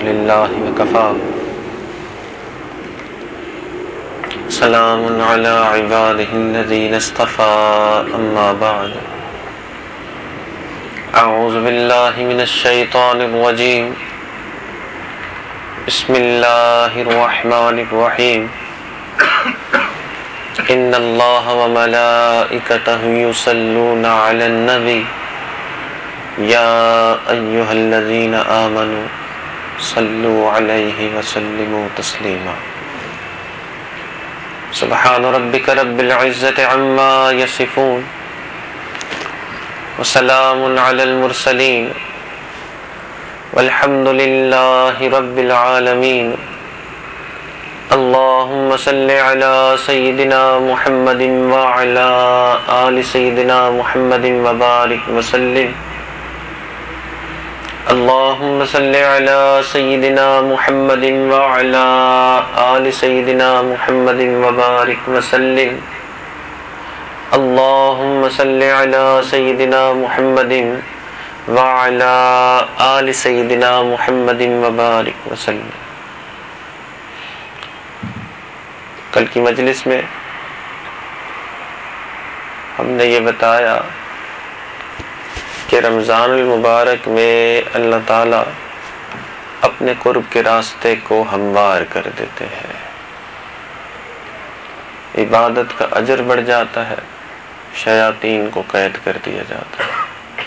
لله وكفى سلام على عباده الذين اصطفى أما بعد أعوذ بالله من الشيطان الرجيم بسم الله الرحمن الرحيم إن الله وملائكته يصلون على النبي يا أيها الذين آمنوا صلوا عليه وسلموا تسليما سبحان ربك رب العزة عما يصفون وسلام على المرسلين والحمد لله رب العالمين اللهم صل على سيدنا محمد وعلى آل سيدنا محمد وبارك وسلم اللهم صل على سيدنا محمد وعلى آل سيدنا محمد وبارك وسلم اللهم صل على سيدنا محمد وعلى آل سيدنا محمد وبارك وسلم. کل کی مجلس میں ہم نے یہ بتایا کہ رمضان المبارک میں اللہ تعالیٰ اپنے قرب کے راستے کو ہموار کر دیتے ہیں، عبادت کا اجر بڑھ جاتا ہے، شیاطین کو قید کر دیا جاتا ہے.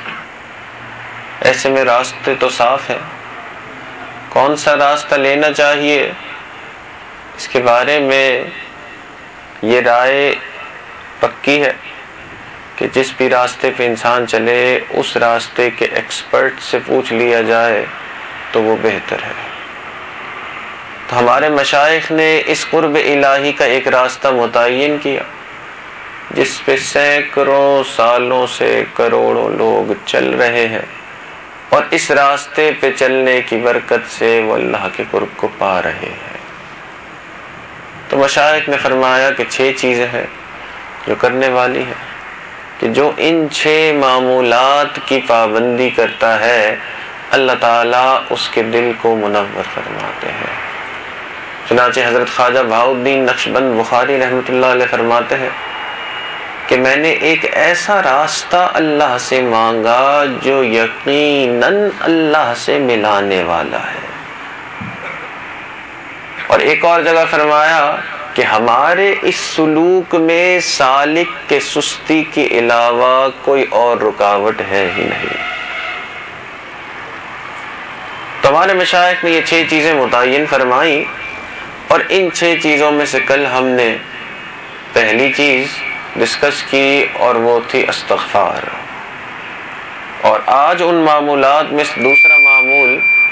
ایسے میں راستے تو صاف ہیں، کون سا راستہ لینا چاہیے اس کے بارے میں یہ رائے پکی ہے کہ جس بھی راستے پہ انسان چلے اس راستے کے ایکسپرٹ سے پوچھ لیا جائے تو وہ بہتر ہے. تو ہمارے مشائخ نے اس قرب الہی کا ایک راستہ متعین کیا جس پہ سینکڑوں سالوں سے کروڑوں لوگ چل رہے ہیں، اور اس راستے پہ چلنے کی برکت سے وہ اللہ کے قرب کو پا رہے ہیں. تو مشائخ نے فرمایا کہ 6 چیزیں ہیں جو کرنے والی ہیں، کہ جو ان 6 معمولات کی پابندی کرتا ہے اللہ تعالیٰ اس کے دل کو منور فرماتے ہیں. چنانچہ حضرت خواجہ بہاؤالدین نقشبند بخاری رحمۃ اللہ علیہ فرماتے ہیں کہ میں نے ایک ایسا راستہ اللہ سے مانگا جو یقیناً اللہ سے ملانے والا ہے. اور ایک اور جگہ فرمایا کہ ہمارے اس سلوک میں سالک کے سستی کے علاوہ کوئی اور رکاوٹ ہے ہی نہیں. تو ہمارے مشائخ نے یہ 6 چیزیں متعین فرمائیں، اور ان 6 چیزوں میں سے کل ہم نے پہلی چیز ڈسکس کی اور وہ تھی استغفار. اور آج ان معمولات میں دوسرا معمول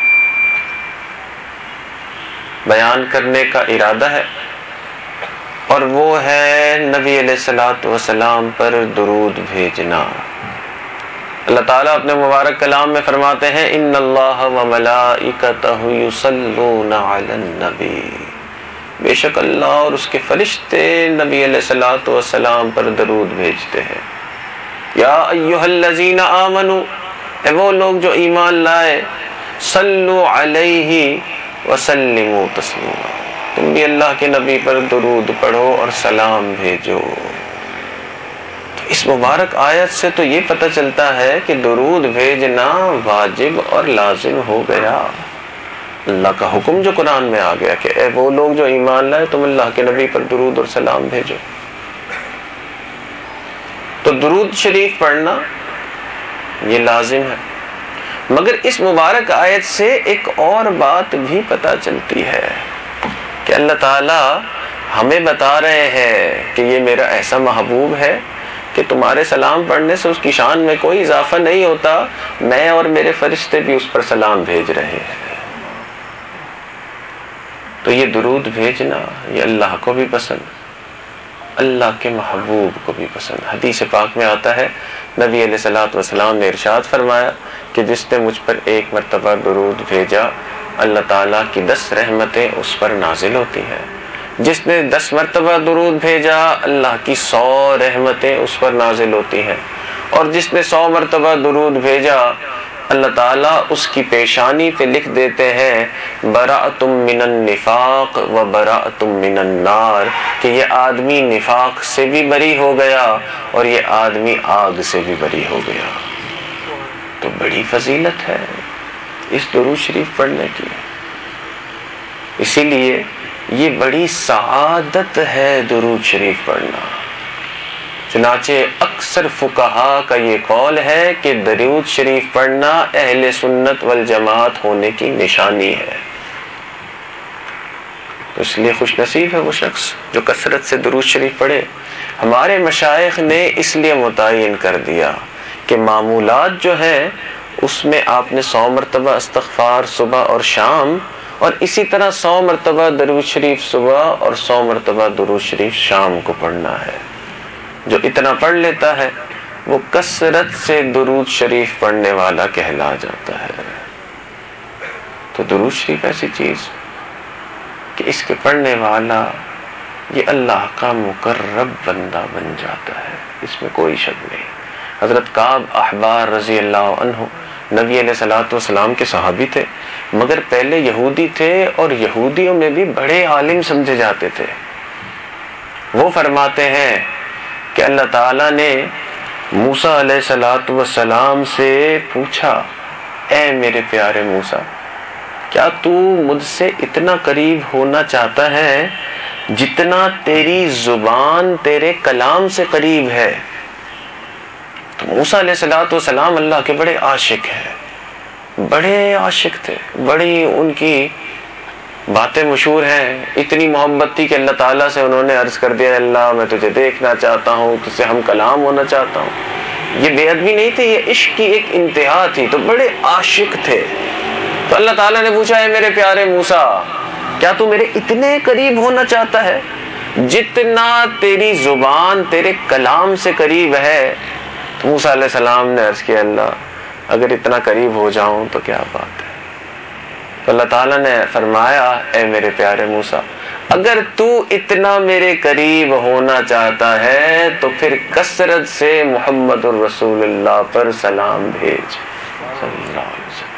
بیان کرنے کا ارادہ ہے، اور وہ ہے نبی علیہ الصلوۃ والسلام پر درود بھیجنا. اللہ تعالیٰ اپنے مبارک کلام میں فرماتے ہیں ان اللہ وملائکتہ یصلون علی النبی، بے شک اللہ اور اس کے فرشتے نبی علیہ الصلوۃ والسلام پر درود بھیجتے ہیں. یا ایھا الذین آمنوا، اے وہ لوگ جو ایمان لائے، صلوا علیہ وسلموا تسلیما، تم بھی اللہ کے نبی پر درود پڑھو اور سلام بھیجو. اس مبارک آیت سے تو یہ پتہ چلتا ہے کہ درود بھیجنا واجب اور لازم ہو گیا. اللہ کا حکم جو قرآن میں آ گیا کہ اے وہ لوگ جو ایمان لائے تم اللہ کے نبی پر درود اور سلام بھیجو. تو درود شریف پڑھنا یہ لازم ہے. مگر اس مبارک آیت سے ایک اور بات بھی پتہ چلتی ہے کہ اللہ تعالیٰ ہمیں بتا رہے ہیں کہ یہ میرا ایسا محبوب ہے کہ تمہارے سلام پڑھنے سے اس کی شان میں کوئی اضافہ نہیں ہوتا، میں اور میرے فرشتے بھی اس پر سلام بھیج رہے ہیں. تو یہ درود بھیجنا یہ اللہ کو بھی پسند، اللہ کے محبوب کو بھی پسند. حدیث پاک میں آتا ہے نبی علیہ الصلوۃ والسلام نے ارشاد فرمایا کہ جس نے مجھ پر 1 مرتبہ درود بھیجا اللہ تعالیٰ کی 10 رحمتیں اس پر نازل ہوتی ہیں، جس نے 10 مرتبہ درود بھیجا اللہ کی 100 رحمتیں اس پر نازل ہوتی ہیں، اور جس نے 100 مرتبہ درود بھیجا اللہ تعالیٰ اس کی پیشانی پہ لکھ دیتے ہیں براءتم من النفاق و براءتم من النار، کہ یہ آدمی نفاق سے بھی بری ہو گیا اور یہ آدمی آگ سے بھی بری ہو گیا۔ تو بڑی فضیلت ہے اس درود شریف پڑھنے کی، اسی لیے یہ بڑی سعادت ہے درود شریف پڑھنا۔ چنانچہ اکثر فقہا کا یہ قول ہے کہ درود شریف پڑھنا اہل سنت والجماعت ہونے کی نشانی ہے۔ تو اس لیے خوش نصیب ہے وہ شخص جو کثرت سے درود شریف پڑھے۔ ہمارے مشائخ نے اس لیے متعین کر دیا کہ معمولات جو ہیں اس میں آپ نے 100 مرتبہ استغفار صبح اور شام، اور اسی طرح 100 مرتبہ درود شریف صبح اور 100 مرتبہ درود شریف شام کو پڑھنا ہے۔ جو اتنا پڑھ لیتا ہے وہ کثرت سے درود شریف پڑھنے والا کہلا جاتا ہے۔ تو درود شریف ایسی چیز کہ اس کے پڑھنے والا یہ اللہ کا مقرب بندہ بن جاتا ہے، اس میں کوئی شک نہیں۔ حضرت کعب احبار رضی اللہ عنہ نبی علیہ الصلوۃ والسلام کے صحابی تھے، مگر پہلے یہودی تھے اور یہودیوں میں بھی بڑے عالم سمجھے جاتے تھے۔ وہ فرماتے ہیں کہ اللہ تعالیٰ نے موسیٰ علیہ الصلوۃ والسلام سے پوچھا، اے میرے پیارے موسیٰ، کیا تو مجھ سے اتنا قریب ہونا چاہتا ہے جتنا تیری زبان تیرے کلام سے قریب ہے؟ تو موسیٰ علیہ الصلوۃ والسلام اللہ کے بڑے عاشق ہیں، بڑے عاشق تھے، بڑی ان کی باتیں مشہور ہیں، اتنی محبت تھی کہ اللہ تعالیٰ سے انہوں نے عرض کر دیا، اللہ میں تجھے دیکھنا چاہتا ہوں، تجھ سے ہم کلام ہونا چاہتا ہوں۔ یہ بے ادبی نہیں تھی، یہ عشق کی ایک انتہا تھی، تو بڑے عاشق تھے۔ تو اللہ تعالیٰ نے پوچھا، اے میرے پیارے موسیٰ، کیا تو میرے اتنے قریب ہونا چاہتا ہے جتنا تیری زبان تیرے کلام سے قریب ہے؟ تو موسیٰ علیہ السلام نے عرض کیا، اللہ اگر اتنا قریب ہو جاؤں تو کیا بات ہے۔ تو اللہ تعالیٰ نے فرمایا، اے میرے پیارے موسیٰ، اگر تو اتنا میرے قریب ہونا چاہتا ہے تو پھر کثرت سے محمد الرسول اللہ پر سلام بھیج صلی اللہ علیہ وسلم۔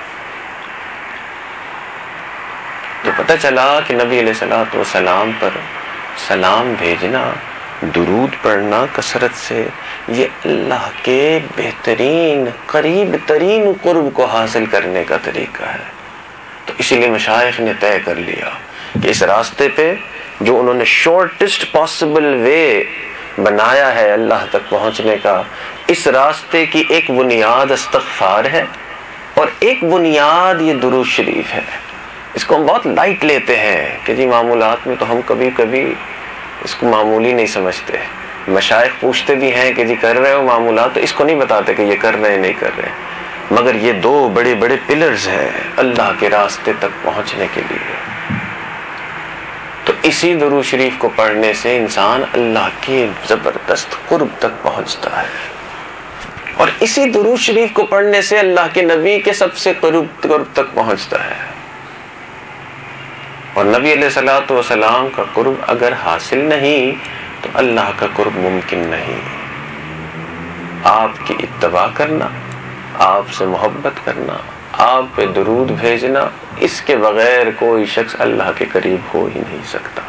تو پتہ چلا کہ نبی علیہ الصلوۃ والسلام پر سلام بھیجنا، درود پڑھنا کثرت سے، یہ اللہ کے بہترین قریب ترین قرب کو حاصل کرنے کا طریقہ ہے۔ تو اسی لیے مشائخ نے طے کر لیا کہ اس راستے پہ جو انہوں نے شارٹسٹ پاسبل وے بنایا ہے اللہ تک پہنچنے کا، اس راستے کی ایک بنیاد استغفار ہے اور ایک بنیاد یہ درود شریف ہے۔ اس کو ہم بہت لائٹ لیتے ہیں کہ جی معمولات میں تو ہم کبھی کبھی اس کو معمولی نہیں سمجھتے۔ مشائخ پوچھتے بھی ہیں کہ جی کر رہے ہو معمولات، تو اس کو نہیں بتاتے کہ یہ کر رہے ہیں نہیں کر رہے ہیں، مگر یہ دو بڑے بڑے پلرز ہیں اللہ کے راستے تک پہنچنے کے لیے۔ تو اسی درود شریف کو پڑھنے سے انسان اللہ کے زبردست قرب تک پہنچتا ہے، اور اسی درود شریف کو پڑھنے سے اللہ کے نبی کے سب سے قرب تک پہنچتا ہے۔ اور نبی علیہ الصلوۃ والسلام کا قرب اگر حاصل نہیں تو اللہ کا قرب ممکن نہیں۔ آپ کی اتباع کرنا، آپ سے محبت کرنا، آپ پہ درود بھیجنا، اس کے بغیر کوئی شخص اللہ کے قریب ہو ہی نہیں سکتا۔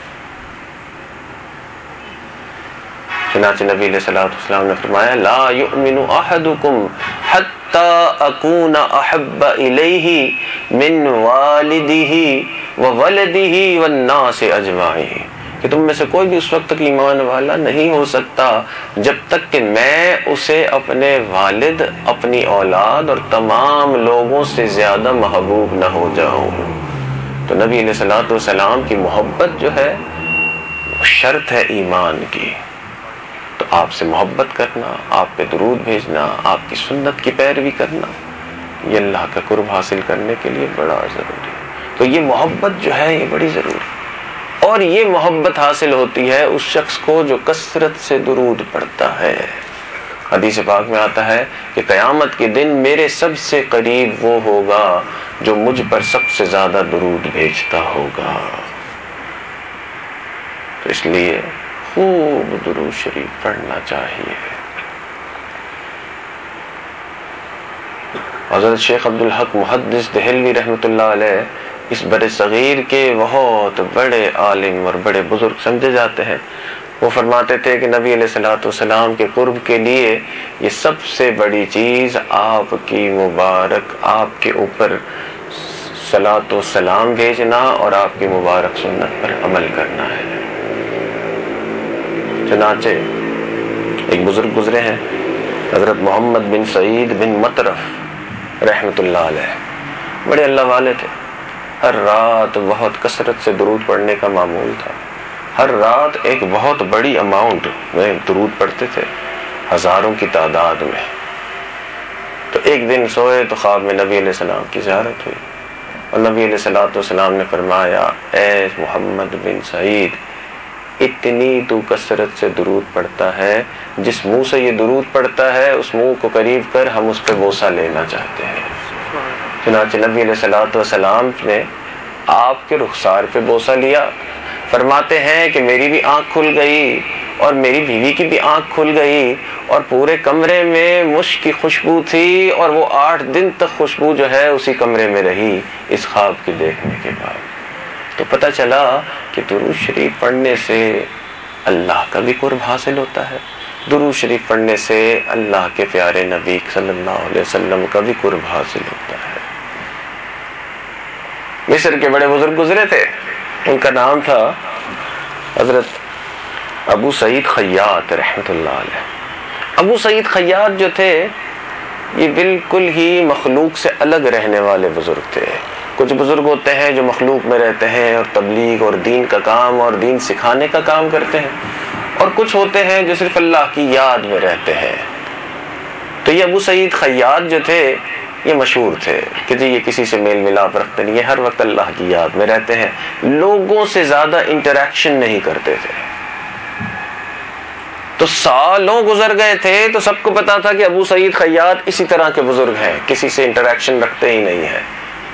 چنانچہ نبی علیہ الصلوۃ والسلام نے فرمایا، لا یؤمن احدکم حتی اکون احب الیہ من والدہ وولدہ والناس اجمعین، کہ تم میں سے کوئی بھی اس وقت تک ایمان والا نہیں ہو سکتا جب تک کہ میں اسے اپنے والد، اپنی اولاد اور تمام لوگوں سے زیادہ محبوب نہ ہو جاؤں۔ تو نبی علیہ الصلوۃ والسلام کی محبت جو ہے وہ شرط ہے ایمان کی۔ تو آپ سے محبت کرنا، آپ پہ درود بھیجنا، آپ کی سنت کی پیروی کرنا، یہ اللہ کا قرب حاصل کرنے کے لیے بڑا ضروری ہے۔ تو یہ محبت جو ہے یہ بڑی ضروری ہے، اور یہ محبت حاصل ہوتی ہے اس شخص کو جو کثرت سے درود پڑھتا ہے۔ حدیث پاک میں آتا ہے کہ قیامت کے دن میرے سب سے قریب وہ ہوگا جو مجھ پر سب سے زیادہ درود بھیجتا ہوگا۔ تو اس لیے خوب درود شریف پڑھنا چاہیے۔ حضرت شیخ عبدالحق محدث دہلوی رحمۃ اللہ علیہ اس بر صغیر کے بہت بڑے عالم اور بڑے بزرگ سمجھے جاتے ہیں. وہ فرماتے تھے کہ نبی علیہ الصلوۃ والسلام کے قرب کے لیے یہ سب سے بڑی چیز آپ کی مبارک آپ کے اوپر صلاۃ و سلام بھیجنا اور آپ کی مبارک سنت پر عمل کرنا ہے. چنانچہ ایک بزرگ گزرے ہیں حضرت محمد بن سعید بن مطرف رحمۃ اللہ علیہ، بڑے اللہ والے تھے. ہر رات بہت کثرت سے درود پڑھنے کا معمول تھا. ہر رات ایک بہت بڑی اماؤنٹ میں درود پڑھتے تھے، ہزاروں کی تعداد میں. تو ایک دن سوئے تو خواب میں نبی علیہ السلام کی زیارت ہوئی اور نبی علیہ الصلوۃ والسلام نے فرمایا، اے محمد بن سعید، اتنی تو کثرت سے درود پڑھتا ہے، جس منہ سے یہ درود پڑھتا ہے اس منہ کو قریب کر ہم اس پہ بوسہ لینا چاہتے ہیں. چنانچہ نبی علیہ الصلوۃ والسلام نے آپ کے رخسار پہ بوسہ لیا. فرماتے ہیں کہ میری بھی آنکھ کھل گئی اور میری بیوی کی بھی آنکھ کھل گئی اور پورے کمرے میں مشک کی خوشبو تھی اور وہ 8 دن تک خوشبو جو ہے اسی کمرے میں رہی اس خواب کے دیکھنے کے بعد. تو پتہ چلا کہ درود شریف پڑھنے سے اللہ کا بھی قرب حاصل ہوتا ہے، درود شریف پڑھنے سے اللہ کے پیارے نبی صلی اللہ علیہ وسلم کا بھی قرب حاصل ہوتا ہے. مصر کے بڑے بزرگ گزرے تھے، ان کا نام تھا حضرت ابو سعید خیاط رحمۃ اللہ علیہ. ابو سعید خیاط جو تھے یہ بالکل ہی مخلوق سے الگ رہنے والے بزرگ تھے. کچھ بزرگ ہوتے ہیں جو مخلوق میں رہتے ہیں اور تبلیغ اور دین کا کام اور دین سکھانے کا کام کرتے ہیں، اور کچھ ہوتے ہیں جو صرف اللہ کی یاد میں رہتے ہیں. تو یہ ابو سعید خیاط جو تھے یہ مشہور تھے کہ جی یہ کسی سے میل ملاپ رکھتے نہیں، یہ ہر وقت اللہ کی یاد میں رہتے ہیں، لوگوں سے زیادہ انٹریکشن نہیں کرتے تھے. تو سالوں گزر گئے تھے تو سب کو پتا تھا کہ ابو سعید خیاط اسی طرح کے بزرگ ہیں، کسی سے انٹریکشن رکھتے ہی نہیں ہیں.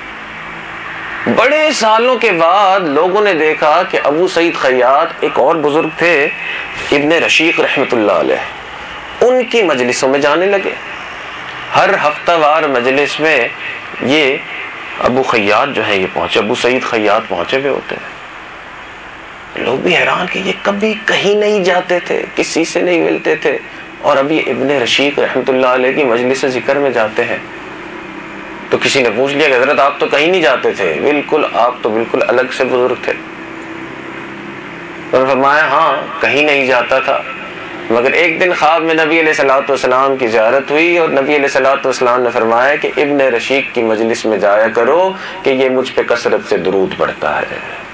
بڑے سالوں کے بعد لوگوں نے دیکھا کہ ابو سعید خیاط ایک اور بزرگ تھے ابن رشیق رحمۃ اللہ علیہ، ان کی مجلسوں میں جانے لگے. ہر ہفتہ وار مجلس میں یہ ابو خیاط جو ہے یہ پہنچے، ابو سعید خیاط پہنچے ہوئے ہوتے ہیں. لوگ بھی حیران کہ یہ کبھی کہیں نہیں جاتے تھے، کسی سے نہیں ملتے تھے، اور اب یہ ابن رشیق رحمۃ اللہ علیہ کی مجلس ذکر میں جاتے ہیں. تو کسی نے پوچھ لیا کہ حضرت آپ تو کہیں نہیں جاتے تھے، بالکل آپ تو بالکل الگ سے بزرگ تھے. انہوں نے فرمایا ہاں کہیں نہیں جاتا تھا، مگر ایک دن خواب میں نبی علیہ الصلوۃ والسلام کی زیارت ہوئی اور نبی علیہ الصلوۃ والسلام نے فرمایا کہ ابن رشیق کی مجلس میں جایا کرو کہ یہ مجھ پہ کثرت سے درود پڑھتا ہے.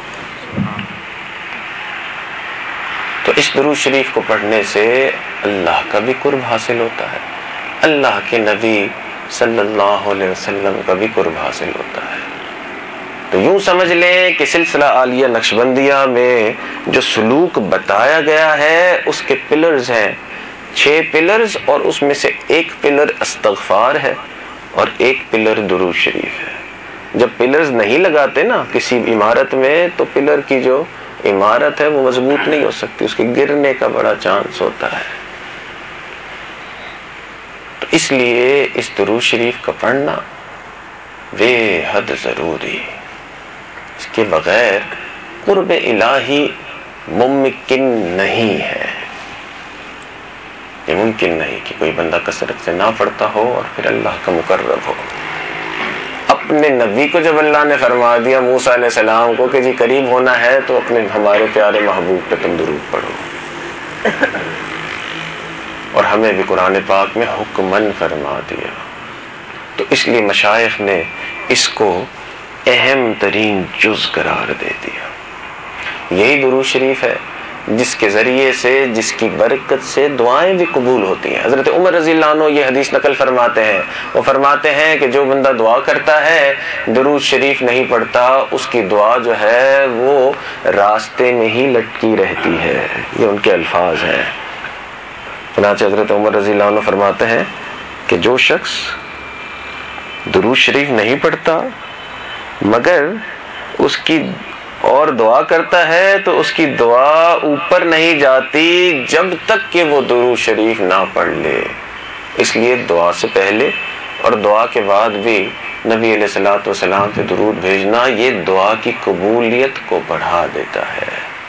تو اس درود شریف کو پڑھنے سے اللہ کا بھی قرب حاصل ہوتا ہے، اللہ کے نبی صلی اللہ علیہ وسلم کا بھی قرب حاصل ہوتا ہے. تو یوں سمجھ لیں کہ سلسلہ عالیہ نقشبندیہ میں جو سلوک بتایا گیا ہے اس کے پلرز ہیں 6 پلرز، اور اس میں سے ایک پلر استغفار ہے اور ایک پلر درود شریف ہے. جب پلرز نہیں لگاتے نا کسی عمارت میں تو پلر کی جو عمارت ہے وہ مضبوط نہیں ہو سکتی، اس کے گرنے کا بڑا چانس ہوتا ہے. تو اس لیے اس درود شریف کا پڑھنا بے حد ضروری، اس کے بغیر قرب الہی ممکن نہیں ہے. یہ ممکن نہیں کہ کوئی بندہ کثرت سے نہ پڑھتا ہو اور پھر اللہ کا مقرب ہو. اپنے نبی کو جب اللہ نے فرما دیا موسیٰ علیہ السلام کو کہ جی قریب ہونا ہے تو اپنے ہمارے پیارے محبوب پہ تم درود پڑھو، اور ہمیں بھی قرآن پاک میں حکمن فرما دیا. تو اس لیے مشائخ نے اس کو اہم ترین جز قرار دے دیا. یہی درود شریف ہے جس کے ذریعے سے، جس کی برکت سے دعائیں بھی قبول ہوتی ہیں. حضرت عمر رضی اللہ عنہ یہ حدیث نقل فرماتے ہیں، وہ فرماتے ہیں کہ جو بندہ دعا کرتا ہے درود شریف نہیں پڑھتا اس کی دعا جو ہے وہ راستے میں ہی لٹکی رہتی ہے. یہ ان کے الفاظ ہیں. چنانچہ حضرت عمر رضی اللہ عنہ فرماتے ہیں کہ جو شخص درود شریف نہیں پڑھتا مگر اس کی اور دعا کرتا ہے تو اس کی دعا اوپر نہیں جاتی جب تک کہ وہ درود شریف نہ پڑھ لے. اس لیے دعا سے پہلے اور دعا کے بعد بھی نبی علیہ الصلوۃ والسلام پہ درود بھیجنا یہ دعا کی قبولیت کو بڑھا دیتا ہے۔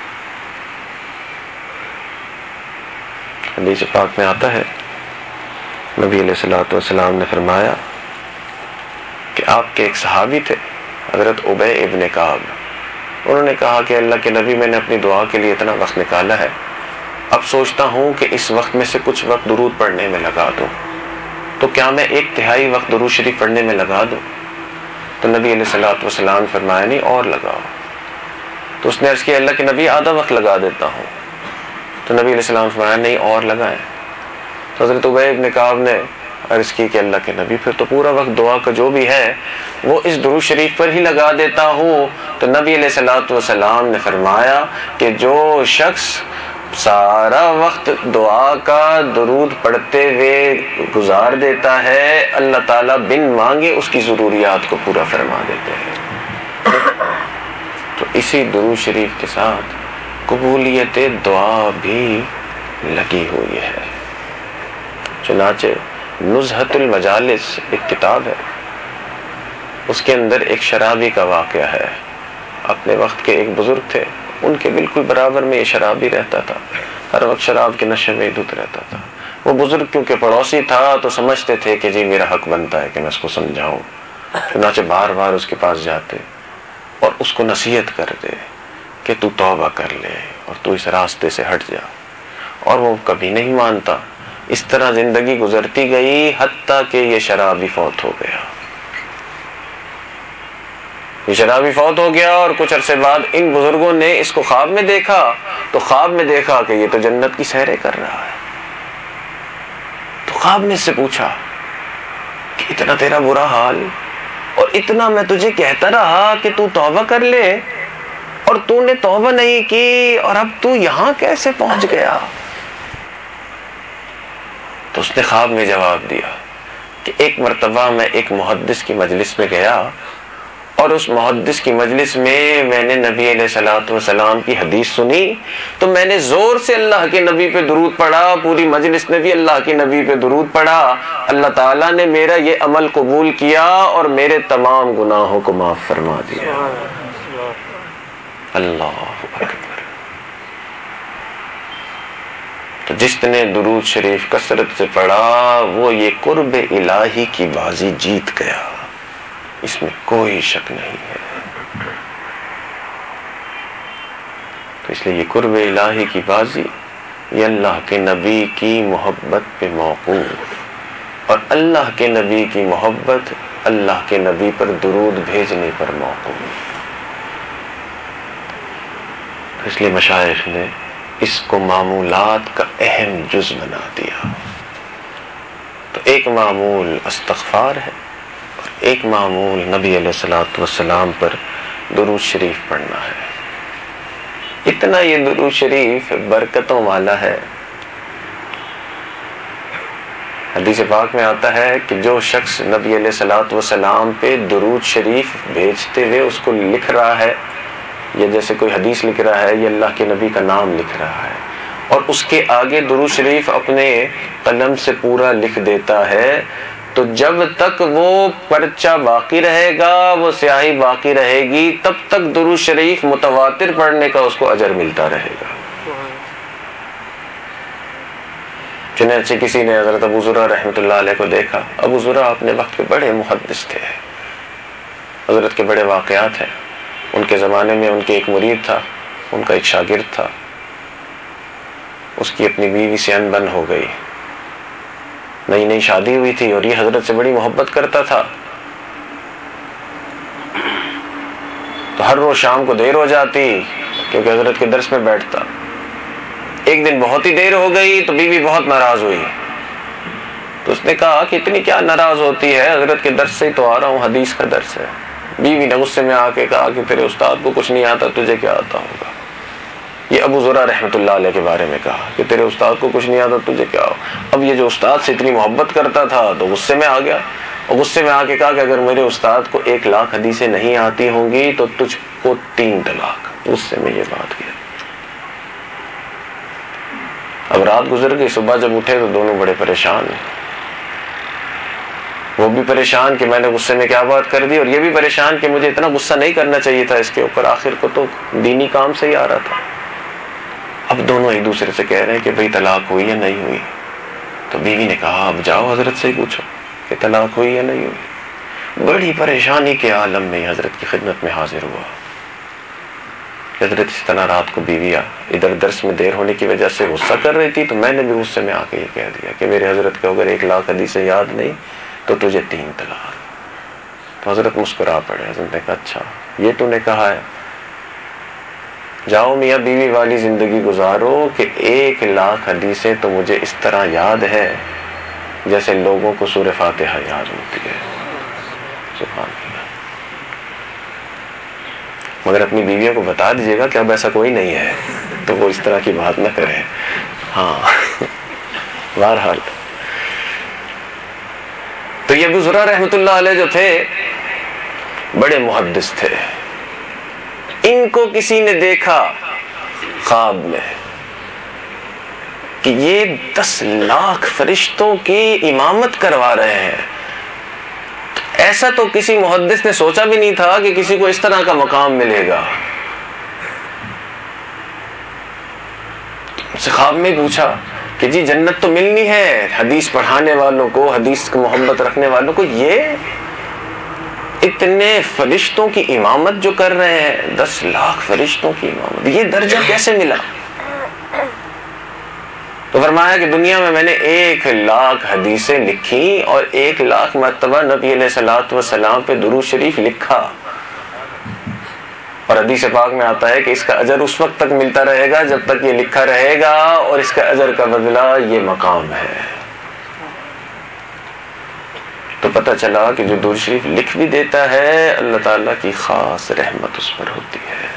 حدیث پاک میں آتا ہے نبی علیہ الصلوۃ والسلام نے فرمایا کہ آپ کے ایک صحابی تھے حضرت ابی ابن کعب، انہوں نے کہا کہ اللہ کے نبی میں نے اپنی دعا کے لیے اتنا وقت نکالا ہے، اب سوچتا ہوں کہ اس وقت میں سے کچھ وقت درود پڑھنے میں لگا دوں، تو کیا میں 1/3 وقت درود شریف پڑھنے میں لگا دوں؟ تو نبی علیہ الصلوۃ والسلام نے فرمایا نہیں اور لگاؤ۔ تو اس نے عرض کیا اللہ کے نبی آدھا وقت لگا دیتا ہوں، تو نبی علیہ السلام نے فرمایا نہیں اور لگائیں۔ تو حضرت ابی ابن کعب نے عرض کی کہ اللہ کے نبی پھر تو پورا وقت دعا کا جو بھی ہے وہ اس درود شریف پر ہی لگا دیتا ہوں۔ تو نبی علیہ الصلوۃ والسلام نے فرمایا کہ جو شخص سارا وقت دعا کا درود پڑھتے ہوئے گزار دیتا ہے اللہ تعالیٰ بن مانگے اس کی ضروریات کو پورا فرما دیتے ہیں۔ تو اسی درود شریف کے ساتھ قبولیت دعا بھی لگی ہوئی ہے۔ چنانچہ نزہۃ المجالس ایک کتاب ہے، اس کے اندر ایک شرابی کا واقعہ ہے۔ اپنے وقت کے ایک بزرگ تھے، ان کے بالکل برابر میں یہ شرابی رہتا تھا، ہر وقت شراب کے نشے میں دھت رہتا تھا۔ وہ بزرگ کیونکہ پڑوسی تھا تو سمجھتے تھے کہ جی میرا حق بنتا ہے کہ میں اس کو سمجھاؤں، چنانچہ بار بار اس کے پاس جاتے اور اس کو نصیحت کرتے کہ تو توبہ کر لے اور تو اس راستے سے ہٹ جا، اور وہ کبھی نہیں مانتا۔ اس طرح زندگی گزرتی گئی حتیٰ کہ یہ شرابی فوت ہو گیا۔ یہ شرابی فوت ہو گیا اور کچھ عرصے بعد ان بزرگوں نے اس کو خواب میں دیکھا، تو خواب میں دیکھا کہ یہ تو جنت کی سیریں کر رہا ہے۔ تو خواب میں سے پوچھا کہ اتنا تیرا برا حال اور اتنا میں تجھے کہتا رہا کہ تو توبہ کر لے اور تو نے توبہ نہیں کی، اور اب تو یہاں کیسے پہنچ گیا؟ تو اس نے خواب میں جواب دیا کہ ایک مرتبہ میں ایک محدث کی مجلس میں گیا، اور اس محدث کی مجلس میں نے نبی علیہ الصلوۃ والسلام کی حدیث سنی، تو میں نے زور سے اللہ کے نبی پہ درود پڑھا، پوری مجلس نے بھی اللہ کے نبی پہ درود پڑھا، اللہ تعالیٰ نے میرا یہ عمل قبول کیا اور میرے تمام گناہوں کو معاف فرما دیا۔ اللہ اکبر۔ تو جس نے درود شریف کثرت سے پڑھا وہ یہ قرب الہی کی بازی جیت گیا، اس میں کوئی شک نہیں ہے۔ تو اس لیے یہ قرب الہی کی بازی یہ اللہ کے نبی کی محبت پہ موقوف، اور اللہ کے نبی کی محبت اللہ کے نبی پر درود بھیجنے پر موقوف۔ اس لیے مشائخ نے اس کو معمولات کا اہم جز بنا دیا۔ تو ایک معمول استغفار ہے، اور ایک معمول نبی علیہ الصلوۃ والسلام پر درود شریف پڑھنا ہے۔ اتنا یہ درود شریف برکتوں والا ہے، حدیث پاک میں آتا ہے کہ جو شخص نبی علیہ الصلوۃ والسلام پہ درود شریف بھیجتے ہوئے اس کو لکھ رہا ہے، یا جیسے کوئی حدیث لکھ رہا ہے یا اللہ کے نبی کا نام لکھ رہا ہے، اور اس کے آگے درود شریف اپنے قلم سے پورا لکھ دیتا ہے، تو جب تک وہ پرچہ باقی رہے گا، وہ سیاہی باقی رہے گی، تب تک درود شریف متواتر پڑھنے کا اس کو اجر ملتا رہے گا۔ چنانچہ کسی نے حضرت ابو زرع رحمۃ اللہ علیہ کو دیکھا۔ ابو زرع اپنے وقت کے بڑے محدث تھے، حضرت کے بڑے واقعات ہیں۔ ان کے زمانے میں ان کے ایک مرید تھا، ان کا ایک شاگرد تھا، اس کی اپنی بیوی سے انبن ہو گئی، نئی نئی شادی ہوئی تھی، اور یہ حضرت سے بڑی محبت کرتا تھا۔ تو ہر روز شام کو دیر ہو جاتی کیونکہ حضرت کے درس میں بیٹھتا۔ ایک دن بہت ہی دیر ہو گئی تو بیوی بہت ناراض ہوئی، تو اس نے کہا کہ اتنی کیا ناراض ہوتی ہے، حضرت کے درس سے ہی تو آ رہا ہوں، حدیث کا درس ہے۔ بیوی نے غصے میں آ کے کہا کہ تیرے استاد کو کچھ نہیں آتا، تجھے کیا آتا ہوگا۔ یہ ابو زرع رحمۃ اللہ علیہ کے بارے میں کہا کہ تیرے استاد کو کچھ نہیں آتا، تجھے کیا ہو۔ اب یہ جو استاد سے اتنی محبت کرتا تھا تو غصے میں آ گیا، اور غصے میں آ کے کہا کہ اگر میرے استاد کو 1,00,000 حدیثیں نہیں آتی ہوں گی تو تجھ کو 3 طلاق۔ غصے میں یہ بات کیا۔ اب رات گزر گئی، صبح جب اٹھے تو دونوں بڑے پریشان ہیں۔ وہ بھی پریشان کہ میں نے غصے میں کیا بات کر دی، اور یہ بھی پریشان کہ مجھے اتنا غصہ نہیں کرنا چاہیے تھا اس کے اوپر، آخر کو تو دینی کام سے ہی آ رہا تھا۔ اب دونوں ایک دوسرے سے کہہ رہے ہیں کہ بھئی طلاق ہوئی یا نہیں ہوئی؟ تو بیوی نے کہا اب جاؤ حضرت سے ہی پوچھو کہ طلاق ہوئی یا نہیں ہوئی۔ بڑی پریشانی کے عالم میں حضرت کی خدمت میں حاضر ہوا۔ حضرت اس طرح رات کو بیوی ادھر درس میں دیر ہونے کی وجہ سے غصہ کر رہی تھی، تو میں نے بھی غصے میں آ کے یہ کہہ دیا کہ میرے حضرت کو اگر 1,00,000 حدیثیں یاد نہیں تو تجھے 3 طلاق۔ تو حضرت مسکرا پڑے، حضرت نے کہا اچھا یہ تو نے کہا ہے، جاؤ میاں بیوی والی زندگی گزارو کہ 1,00,000 حدیثیں تو مجھے اس طرح یاد ہے جیسے لوگوں کو سورہ فاتحہ یاد ہوتی ہے۔ سبحان اللہ۔ مگر اپنی بیویوں کو بتا دیجیے گا کہ اب ایسا کوئی نہیں ہے، تو وہ اس طرح کی بات نہ کریں۔ ہاں بہرحال تو یہ ابو زرع رحمۃ اللہ علیہ جو تھے بڑے محدث تھے۔ ان کو کسی نے دیکھا خواب میں کہ یہ 10,00,000 فرشتوں کی امامت کروا رہے ہیں۔ ایسا تو کسی محدث نے سوچا بھی نہیں تھا کہ کسی کو اس طرح کا مقام ملے گا۔ سے خواب میں پوچھا کہ جی جنت تو ملنی ہے حدیث پڑھانے والوں کو، حدیث کی محبت رکھنے والوں کو، یہ اتنے فرشتوں کی امامت جو کر رہے ہیں، 10,00,000 فرشتوں کی امامت، یہ درجہ کیسے ملا؟ تو فرمایا کہ دنیا میں نے 1,00,000 حدیثیں لکھی اور 1,00,000 مرتبہ نبی علیہ الصلوۃ والسلام پہ درود شریف لکھا، اور حدیث پاک میں آتا ہے کہ اس کا اجر اس وقت تک ملتا رہے گا جب تک یہ لکھا رہے گا، اور اس کا اجر کا بدلہ یہ مقام ہے۔ تو پتہ چلا کہ جو درود شریف لکھ بھی دیتا ہے اللہ تعالیٰ کی خاص رحمت اس پر ہوتی ہے۔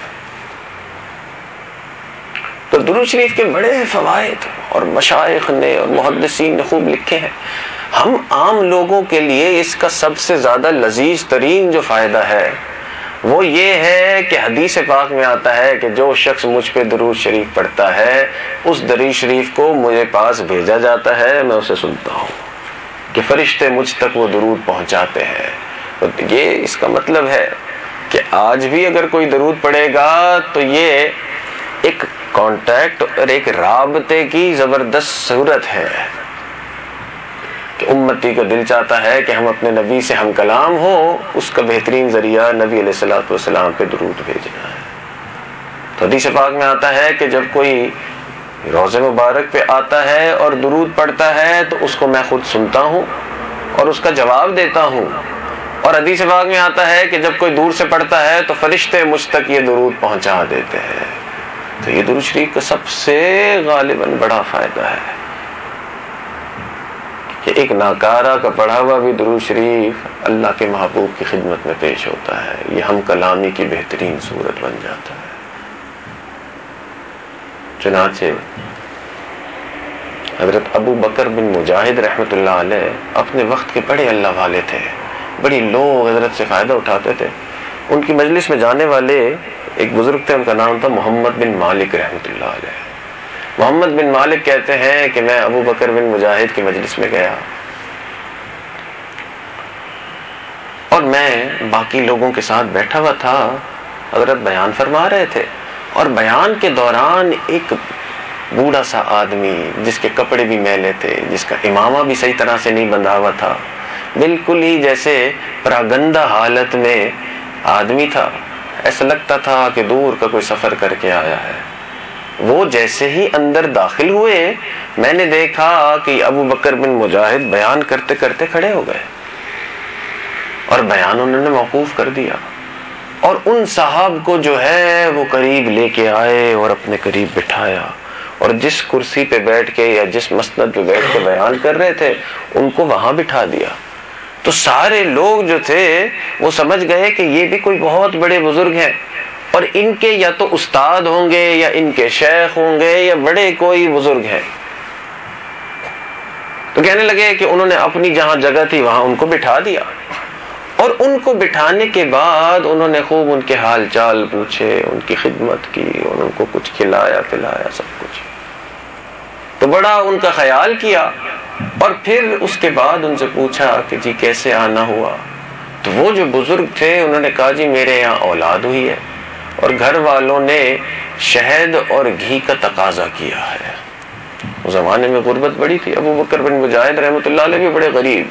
تو درود شریف کے بڑے فوائد اور مشائخ نے اور محدثین نے خوب لکھے ہیں۔ ہم عام لوگوں کے لیے اس کا سب سے زیادہ لذیذ ترین جو فائدہ ہے وہ یہ ہے کہ حدیث پاک میں آتا ہے کہ جو شخص مجھ پہ درود شریف پڑھتا ہے اس درود شریف کو مجھے پاس بھیجا جاتا ہے، میں اسے سنتا ہوں کہ فرشتے مجھ تک وہ درود پہنچاتے ہیں۔ تو یہ اس کا مطلب ہے کہ آج بھی اگر کوئی درود پڑھے گا تو یہ ایک کانٹیکٹ اور ایک رابطے کی زبردست صورت ہے کہ امتی کا دل چاہتا ہے کہ ہم اپنے نبی سے ہم کلام ہوں، اس کا بہترین ذریعہ نبی علیہ الصلوۃ والسلام پہ درود بھیجنا ہے۔ تو حدیث پاک میں آتا ہے کہ جب کوئی روضہ مبارک پہ آتا ہے اور درود پڑھتا ہے تو اس کو میں خود سنتا ہوں اور اس کا جواب دیتا ہوں، اور حدیث پاک میں آتا ہے کہ جب کوئی دور سے پڑھتا ہے تو فرشتے مجھ تک یہ درود پہنچا دیتے ہیں۔ تو یہ درود شریف کا سب سے غالباً بڑا فائدہ ہے کہ ایک ناکارہ کا پڑھا ہوا بھی درود شریف اللہ کے محبوب کی خدمت میں پیش ہوتا ہے، یہ ہم کلامی کی بہترین صورت بن جاتا ہے۔ چنانچہ حضرت ابو بکر بن مجاہد رحمۃ اللہ علیہ اپنے وقت کے بڑے اللہ والے تھے، بڑی لوگ حضرت سے فائدہ اٹھاتے تھے۔ ان کی مجلس میں جانے والے ایک بزرگ تھے، ان کا نام تھا محمد بن مالک رحمۃ اللہ علیہ۔ محمد بن مالک کہتے ہیں کہ میں ابو بکر بن مجاہد کی مجلس میں گیا اور میں باقی لوگوں کے ساتھ بیٹھا ہوا تھا، حضرت بیان فرما رہے تھے، اور بیان کے دوران ایک بوڑھا سا آدمی جس کے کپڑے بھی میلے تھے، جس کا امامہ بھی صحیح طرح سے نہیں بندھا ہوا تھا، بالکل ہی جیسے پراگندہ حالت میں آدمی تھا، ایسا لگتا تھا کہ دور کا کوئی سفر کر کے آیا ہے۔ وہ جیسے ہی اندر داخل ہوئے میں نے دیکھا کہ ابو بکر بن مجاہد بیان کرتے کرتے کھڑے ہو گئے اور بیان انہوں نے موقوف کر دیا، اور ان صاحب کو جو ہے وہ قریب لے کے آئے اور اپنے قریب بٹھایا، اور جس کرسی پہ بیٹھ کے یا جس مسند پہ بیٹھ کے بیان کر رہے تھے ان کو وہاں بٹھا دیا۔ تو سارے لوگ جو تھے وہ سمجھ گئے کہ یہ بھی کوئی بہت بڑے بزرگ ہیں، اور ان کے یا تو استاد ہوں گے یا ان کے شیخ ہوں گے یا بڑے کوئی بزرگ ہیں۔ تو کہنے لگے کہ انہوں نے اپنی جہاں جگہ تھی وہاں ان کو بٹھا دیا، اور ان کو بٹھانے کے بعد انہوں نے خوب ان کے حال چال پوچھے، ان کی خدمت کی، اور ان کو کچھ کھلایا پلایا سب کچھ۔ تو بڑا ان کا خیال کیا اور پھر اس کے بعد ان سے پوچھا کہ جی کیسے آنا ہوا؟ تو وہ جو بزرگ تھے انہوں نے کہا جی میرے یہاں اولاد ہوئی ہے اور گھر والوں نے شہد اور گھی کا تقاضا کیا ہے۔ اس زمانے میں غربت بڑی تھی، ابو بکر بن مجاہد رحمۃ اللہ علیہ بھی بڑے غریب،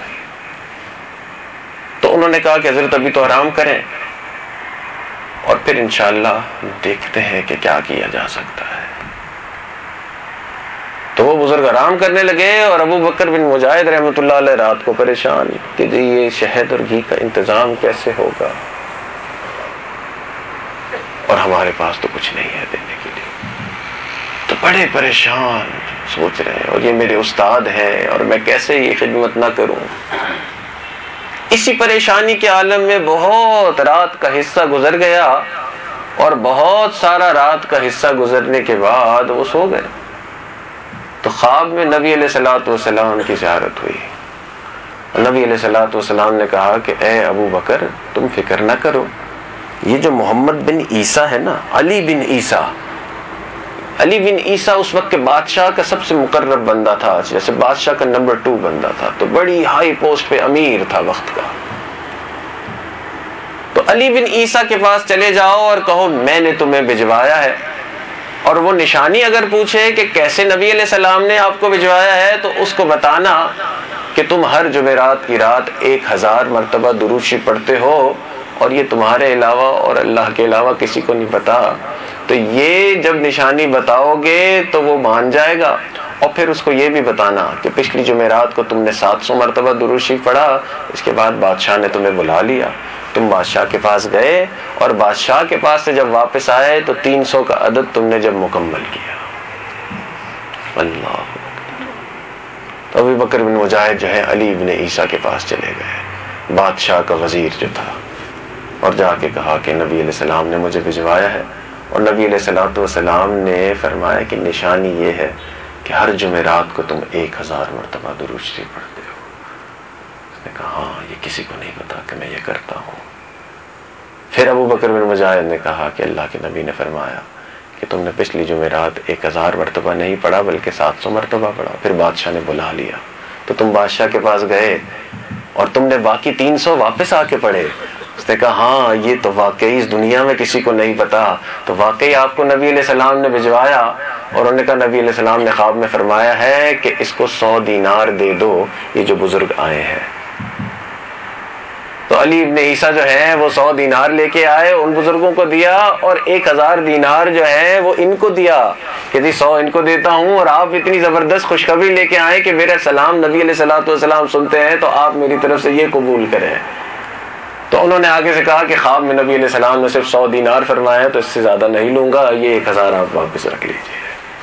تو انہوں نے کہا کہ حضرت ابھی تو آرام کریں اور پھر انشاءاللہ دیکھتے ہیں کہ کیا کیا جا سکتا ہے۔ تو وہ بزرگ آرام کرنے لگے اور ابو بکر بن مجاہد رحمۃ اللہ علیہ رات کو پریشان کہ جی یہ شہد اور گھی کا انتظام کیسے ہوگا، اور ہمارے پاس تو کچھ نہیں ہے دینے کے لیے۔ تو بڑے پریشان سوچ رہے ہیں، اور یہ میرے استاد ہیں اور میں کیسے یہ خدمت نہ کروں۔ اسی پریشانی کے عالم میں بہت رات کا حصہ گزر گیا، اور بہت سارا رات کا حصہ گزرنے کے بعد وہ سو گئے۔ تو خواب میں نبی علیہ الصلوۃ والسلام کی زیارت ہوئی۔ نبی علیہ الصلوۃ والسلام نے کہا کہ اے ابو بکر تم فکر نہ کرو، یہ جو محمد بن عیسیٰ ہے نا، علی بن عیسیٰ اس وقت کے بادشاہ کا سب سے مقرب بندہ تھا، جیسے بادشاہ کا نمبر 2 بندہ تھا، تو بڑی ہائی پوسٹ پہ امیر تھا وقت کا۔ تو علی بن عیسیٰ کے پاس چلے جاؤ اور کہو میں نے تمہیں بھجوایا ہے، اور وہ نشانی اگر پوچھے کہ کیسے نبی علیہ السلام نے آپ کو بھجوایا ہے تو اس کو بتانا کہ تم ہر جمعرات کی رات 1000 مرتبہ درود شریف پڑھتے ہو، اور یہ تمہارے علاوہ اور اللہ کے علاوہ کسی کو نہیں پتا۔ تو یہ جب نشانی بتاؤ گے تو وہ مان جائے گا، اور پھر اس کو یہ بھی بتانا کہ پچھلی جمعرات کو تم نے 700 مرتبہ درود شریف پڑھا، اس کے بعد بادشاہ نے تمہیں بلا لیا، تم بادشاہ کے پاس گئے اور بادشاہ کے پاس سے جب واپس آئے تو 300 کا عدد تم نے جب مکمل کیا۔ اللہ تو ابو بکر بن مجاہد جو ہے علی بن عیسیٰ کے پاس چلے گئے، بادشاہ کا وزیر جو تھا، اور جا کے کہا کہ نبی علیہ السلام نے مجھے بھجوایا ہے، اور نبی علیہ الصلوۃ والسلام نے فرمایا کہ نشانی یہ ہے کہ ہر جمعرات کو تم 1000 مرتبہ درود شریف پڑھتے ہو۔ اس نے کہا ہاں یہ کسی کو نہیں پتا کہ میں یہ کرتا ہوں۔ پھر ابو بکر بن مجاہد نے کہا کہ اللہ کے نبی نے فرمایا کہ تم نے پچھلی جمعرات 1000 مرتبہ نہیں پڑھا بلکہ 700 مرتبہ پڑھا۔ پھر بادشاہ نے بلا لیا، تو تم بادشاہ کے پاس گئے اور تم نے باقی 300 واپس آ کے پڑھے۔ اس نے کہا ہاں یہ تو واقعی اس دنیا میں کسی کو نہیں پتا، تو واقعی آپ کو نبی علیہ السلام نے بھجوایا؟ اور انہوں نے کہا نبی علیہ السلام نے خواب میں فرمایا ہے کہ اس کو 100 دینار دے دو، یہ جو بزرگ آئے ہیں۔ تو علی ابن عیسیٰ جو ہے وہ 100 دینار لے کے آئے، ان بزرگوں کو دیا، اور 1000 دینار جو ہے وہ ان کو دیا کہ جی 100 ان کو دیتا ہوں، اور آپ اتنی زبردست خوشخبری لے کے آئے کہ میرا سلام نبی علیہ الصلوۃ والسلام سنتے ہیں، تو آپ میری طرف سے یہ قبول کریں۔ تو انہوں نے آگے سے کہا کہ خواب میں نبی علیہ السلام نے صرف 100 دینار فرمایا ہے، تو اس سے زیادہ نہیں لوں گا، یہ 1000 آپ واپس رکھ لیجیے۔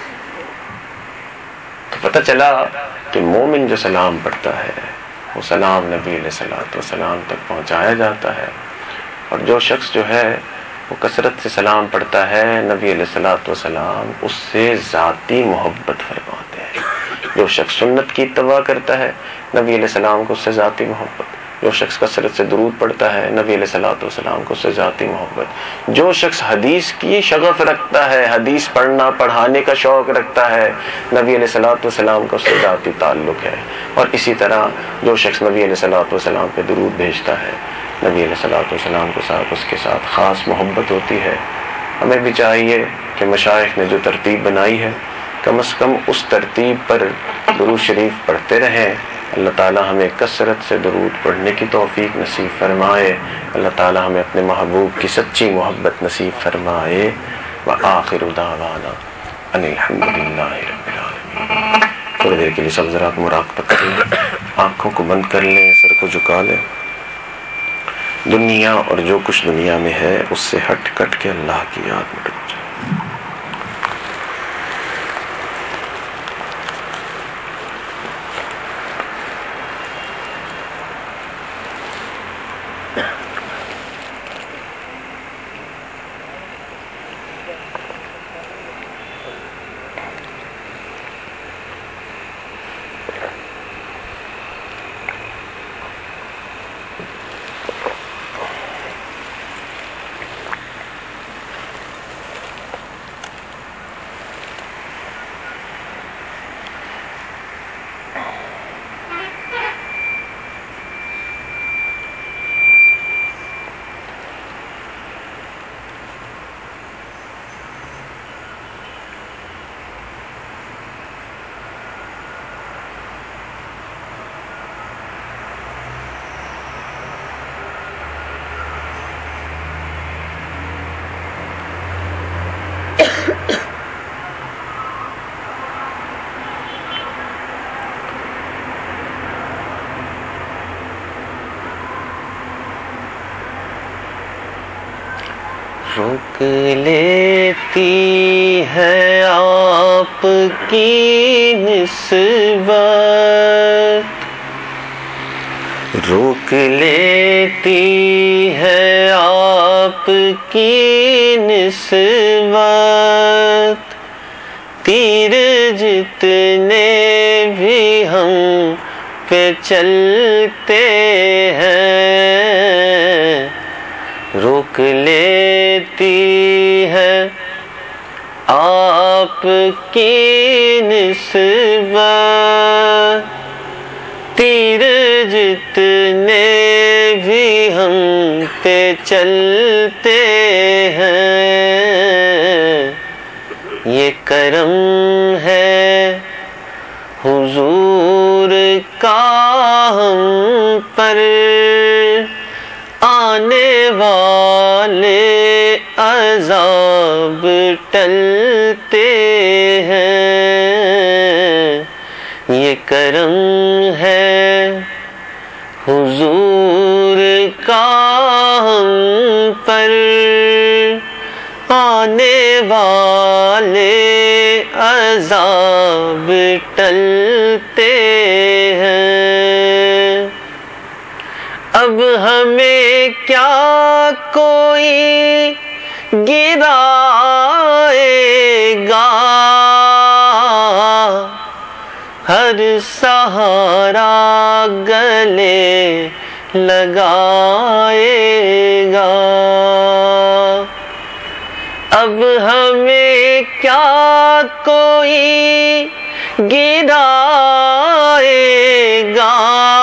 تو پتہ چلا کہ مومن جو سلام پڑھتا ہے وہ سلام نبی علیہ الصلوۃ والسلام تک پہنچایا جاتا ہے، اور جو شخص جو ہے وہ کثرت سے سلام پڑھتا ہے نبی علیہ الصلوۃ والسلام اس سے ذاتی محبت فرماتے ہیں۔ جو شخص سنت کی اتباع کرتا ہے نبی علیہ السلام کو اس سے ذاتی محبت، جو شخص کثرت سے درود پڑھتا ہے نبی علیہ الصلوۃ والسلام کو اس سے ذاتی محبت، جو شخص حدیث کی شغف رکھتا ہے، حدیث پڑھنا پڑھانے کا شوق رکھتا ہے، نبی علیہ الصلوۃ والسلام کو اس سے ذاتی تعلق ہے۔ اور اسی طرح جو شخص نبی علیہ الصلوۃ والسلام پہ درود بھیجتا ہے، نبی علیہ الصلوۃ والسلام کے ساتھ اس کے ساتھ خاص محبت ہوتی ہے۔ ہمیں بھی چاہیے کہ مشائخ نے جو ترتیب بنائی ہے کم از کم اس ترتیب پر درود شریف پڑھتے رہیں۔ اللہ تعالی ہمیں کثرت سے درود پڑھنے کی توفیق نصیب فرمائے، اللہ تعالی ہمیں اپنے محبوب کی سچی محبت نصیب فرمائے۔ وآخر دعوانا ان الحمدللہ رب العالمین۔ تھوڑی دیر کے لیے سب ذرا مراقبت کریں، آنکھوں کو بند کر لیں، سر کو جھکا لیں، دنیا اور جو کچھ دنیا میں ہے اس سے ہٹ کٹ کے اللہ کی یاد میں ڈوب جائیں۔ روک لیتی ہے آپ کی نسبت، روک لیتی ہے آپ کی نسبت، تیر جتنے بھی ہم پہ چلتے ہیں، روک لیتی ہے آپ کی نسبت، تیر جتنے بھی ہم پہ چلتے ہیں، یہ کرم ہے حضور کا ہم پر، آنے والے عذاب ٹلتے ہیں، یہ کرم ہے حضور کا ہم پر، آنے والے عذاب ٹلتے ہیں۔ اب ہمیں کیا کوئی گرائے گا، ہر سہارا گلے لگائے گا، اب ہمیں کیا کوئی گرائے گا،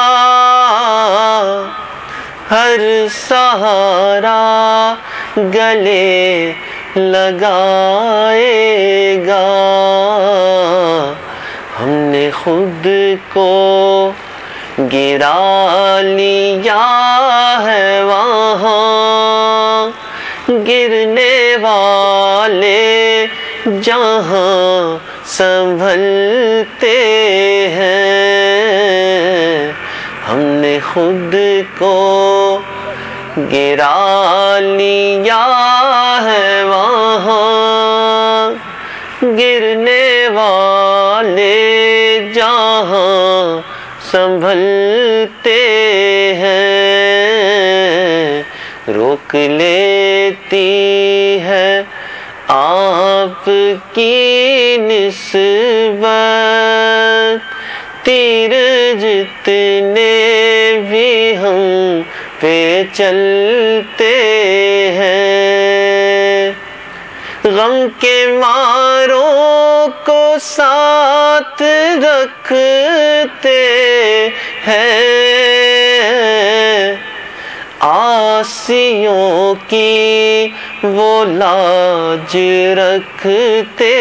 ہر سہارا گلے لگائے گا، ہم نے خود کو گرا لیا ہے وہاں، گرنے والے جہاں سنبھلتے ہیں، ہم نے خود کو گرا لیا ہے وہاں، گرنے والے جہاں سنبھلتے ہیں، روک لیتی ہے آپ کی نسبت، تیر جتنے بھی ہم پہ چلتے ہیں، غم کے ماروں کو ساتھ رکھتے ہیں، عاصیوں کی وہ لاج رکھتے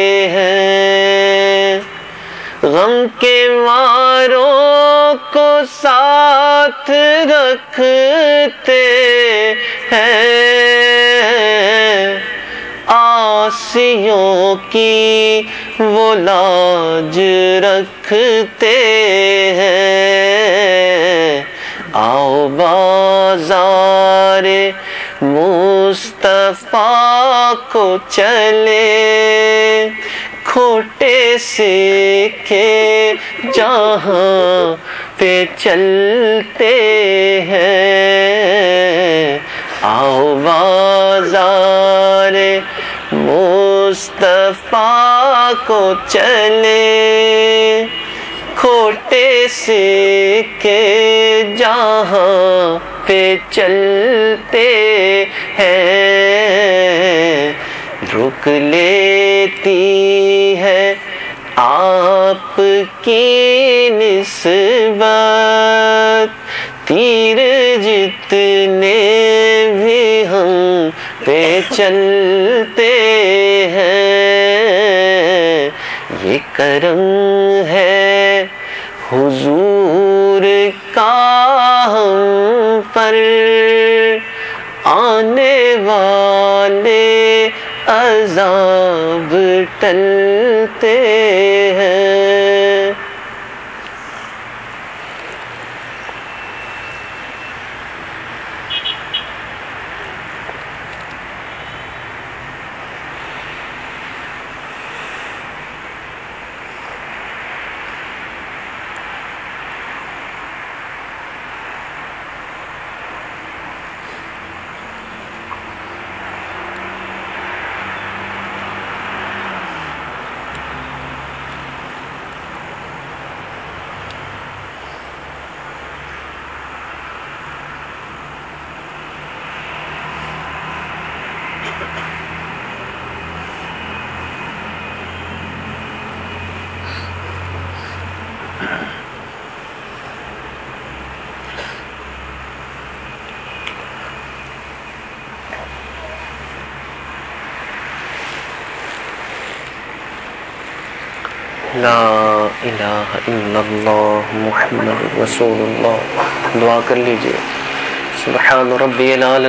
ہیں، غم کے ماروں کو ساتھ رکھتے ہیں، عاصیوں کی وہ لاج رکھتے ہیں، آؤ بازار مصطفیٰ کو چلے، کھوٹے سکے جہاں پہ چلتے ہیں، آؤ بازار مصطفیٰ کو چلے، کھوٹے سکے جہاں پہ چلتے ہیں، روک لیتی ہے آپ کی نسبت، تیر جتنے بھی ہم پہ چلتے ہیں، یہ کرم ہے حضور کا ہم پر، آنے والے عذاب ٹلتے ہیں۔ لا الہ الا اللہ محمد رسول اللہ. دعا کر لیجئے. سبحان ربی العلی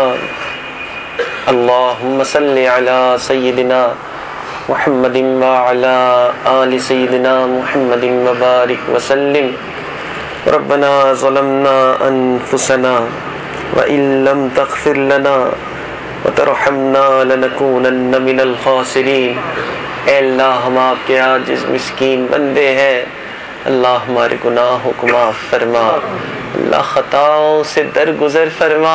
الوہاب. اللہم صلی علی سیدنا محمد وعلی آل سیدنا محمد وبارک وسلم. ربنا ظلمنا انفسنا وإن لم تغفر لنا وترحمنا لنكونن من الخاسرین. اے اللہ ہم آپ کے عاجز مسکین بندے ہیں. اللہ ہمارے گناہوں کو معاف فرما. اللہ خطاؤں سے درگزر فرما.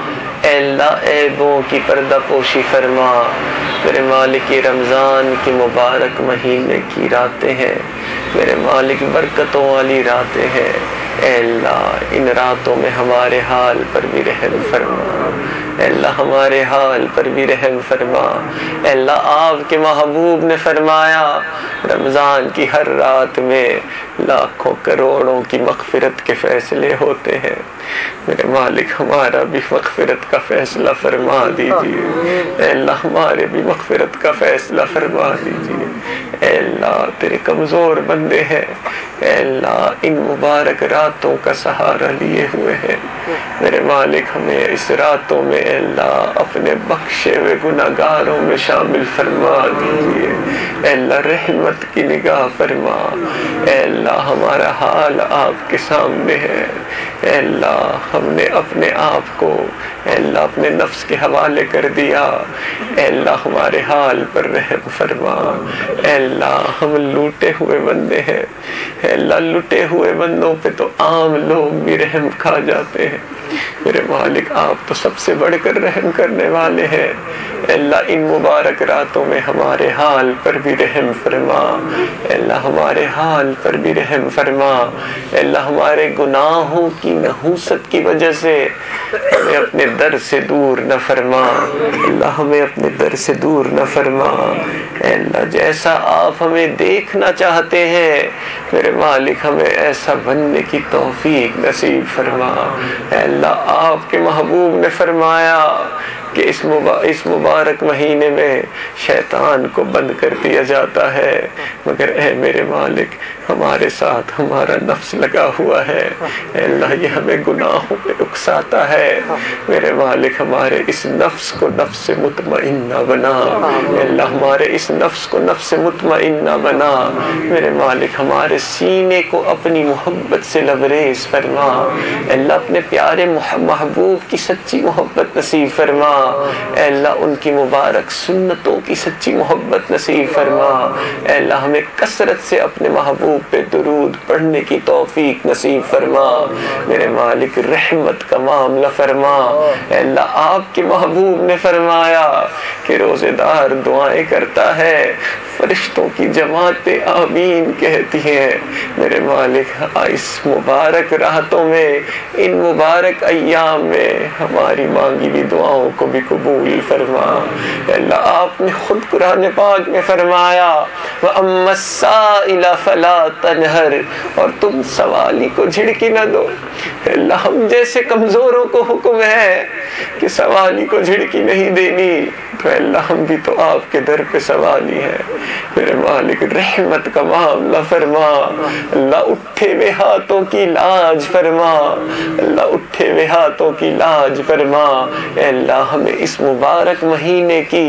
اے اللہ عیبوں کی پردہ پوشی فرما. میرے مالک یہ رمضان کے مبارک مہینے کی راتیں ہیں. میرے مالک برکتوں والی راتیں ہیں. اے اللہ ان راتوں میں ہمارے حال پر بھی رحم فرما. اے اللہ ہمارے حال پر بھی رحم فرما. اے اللہ آپ کے محبوب نے فرمایا رمضان کی ہر رات میں لاکھوں کروڑوں کی مغفرت کے فیصلے ہوتے ہیں. میرے مالک ہمارا بھی مغفرت کا فیصلہ فرما دیجیے. اے اللہ ہمارے بھی مغفرت کا فیصلہ فرما دیجیے. اے اللہ تیرے کمزور بندے ہیں. اے اللہ ان مبارک راتوں کا سہارا لیے ہوئے ہیں. میرے مالک ہمیں اس راتوں میں اے اللہ اپنے بخشے ہوئے گناہگاروں میں شامل فرما دیجیے. اے اللہ رحمت کی نگاہ فرما. اے اللہ ہمارا حال آپ کے سامنے ہے. اے اللہ ہم نے اپنے آپ کو اے اللہ اپنے نفس کے حوالے کر دیا. اے اللہ ہمارے حال پر رحم فرما. اے اللہ ہم لوٹے ہوئے بندے ہیں. اے اللہ لوٹے ہوئے بندوں پہ تو عام لوگ بھی رحم کھا جاتے ہیں. میرے مالک آپ تو سب سے بڑھ کر رحم کرنے والے ہیں. اے اللہ ان مبارک راتوں میں ہمارے حال پر بھی رحم فرما. اے اللہ ہمارے حال پر بھی رحم فرما. اے اللہ ہمارے گناہوں کی نحوست کی وجہ سے ہمیں اپنے در سے دور نہ فرما. اللہ ہمیں اپنے در سے دور نہ فرما. اے اللہ جیسا آپ ہمیں دیکھنا چاہتے ہیں میرے مالک ہمیں ایسا بننے کی توفیق نصیب فرما. اے اللہ آپ کے محبوب نے فرمایا کہ اس مبارک مہینے میں شیطان کو بند کر دیا جاتا ہے مگر اے میرے مالک ہمارے ساتھ ہمارا نفس لگا ہوا ہے. اے اللہ یہ ہمیں گناہوں پہ اکساتا ہے. میرے مالک ہمارے اس نفس کو نفس مطمئنہ بنا. اے اللہ ہمارے اس نفس کو نفس مطمئنہ بنا. میرے مالک ہمارے سینے کو اپنی محبت سے لبریز فرما. اے اللہ اپنے پیارے محبوب کی سچی محبت نصیب فرما. اے اللہ ان کی مبارک سنتوں کی سچی محبت نصیب فرما. اے اللہ ہمیں کثرت سے اپنے محبوب پہ درود پڑھنے کی توفیق نصیب فرما. میرے مالک رحمت کا معاملہ فرما. اے اللہ آپ کے محبوب نے فرمایا کہ روزے دار دعائیں کرتا ہے فرشتوں کی جماعتیں آمین کہتی ہیں. میرے مالک اس مبارک راتوں میں ان مبارک ایام میں ہماری مانگی ہوئی دعاؤں کو بھی قبول فرما. اے اللہ آپ نے خود قرآن پاک میں فرمایا وَأَمَّا السَّائِلَ فَلَا تَنْهَرْ اور تم سوالی کو جھڑکی نہ دو. اے اللہ ہم جیسے کمزوروں کو حکم ہے کہ سوالی کو جھڑکی نہیں دینی تو اے اللہ ہم بھی تو آپ کے در پہ سوالی ہیں. میرے مالک رحمت کا معاملہ فرما. اللہ اٹھے ہوئے ہاتھوں کی لاج فرما. اللہ اٹھے ہوئے ہاتھوں کی لاج فرما. اے اللہ ہمیں اس مبارک مہینے کی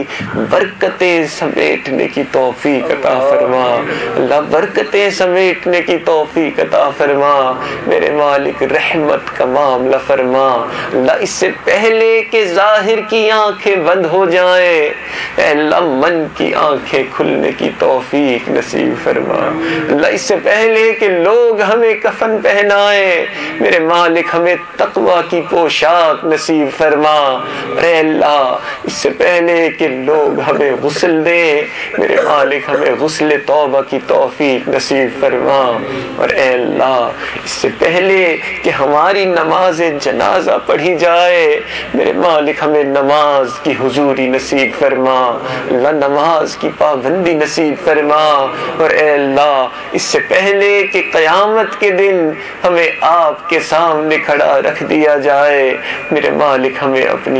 برکتیں سمیٹنے کی توفیق عطا فرما. اللہ برکتیں سمیٹنے کی توفیق عطا فرما. میرے مالک رحمت کا معاملہ فرما. اللہ اس سے پہلے کہ ظاہر کی آنکھیں بند ہو جائیں اے اللہ من کی آنکھیں کھلنے کی توفیق نصیب فرما. اللہ اس سے پہلے کہ لوگ ہمیں کفن پہنائیں میرے مالک ہمیں تقوی کی پوشاک نصیب فرما. اے اللہ اس سے پہلے کہ لوگ ہمیں غسل دیں میرے مالک ہمیں غسل توبہ کی توفیق نصیب فرما. اور اے اللہ اس سے پہلے کہ ہماری نماز جنازہ پڑھی جائے میرے مالک ہمیں نماز کی حضوری نصیب فرما. اللہ نماز کی پابندی نصیب فرما. اور اے اللہ اس سے پہلے کہ قیامت کے دن ہمیں آپ کے سامنے کھڑا رکھ دیا جائے میرے مالک ہمیں اپنی رضا